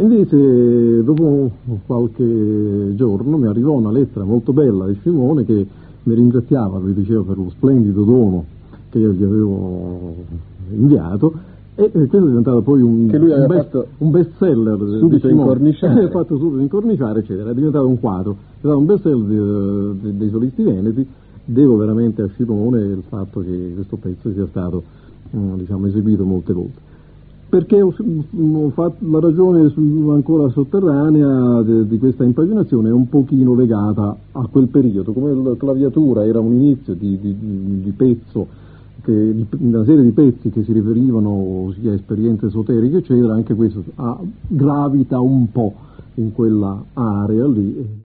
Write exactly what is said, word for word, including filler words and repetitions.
Invece dopo qualche giorno mi arrivò una lettera molto bella di Scimone che mi ringraziava, lui diceva, per lo splendido dono che io gli avevo inviato, e questo è diventato poi un, che lui un, best, fatto un best seller subito di incorniciare. ha fatto subito incorniciare, eccetera, è diventato un quadro, è stato un best seller di, di, dei solisti veneti. Devo veramente a Scimone il fatto che questo pezzo sia stato mh, diciamo eseguito molte volte, perché ho, ho fatto la ragione ancora sotterranea de, di questa impaginazione è un pochino legata a quel periodo, come la claviatura era un inizio di, di, di, di pezzo, che, di una serie di pezzi che si riferivano sia a esperienze esoteriche eccetera, anche questo ha, gravita un po' in quella area lì.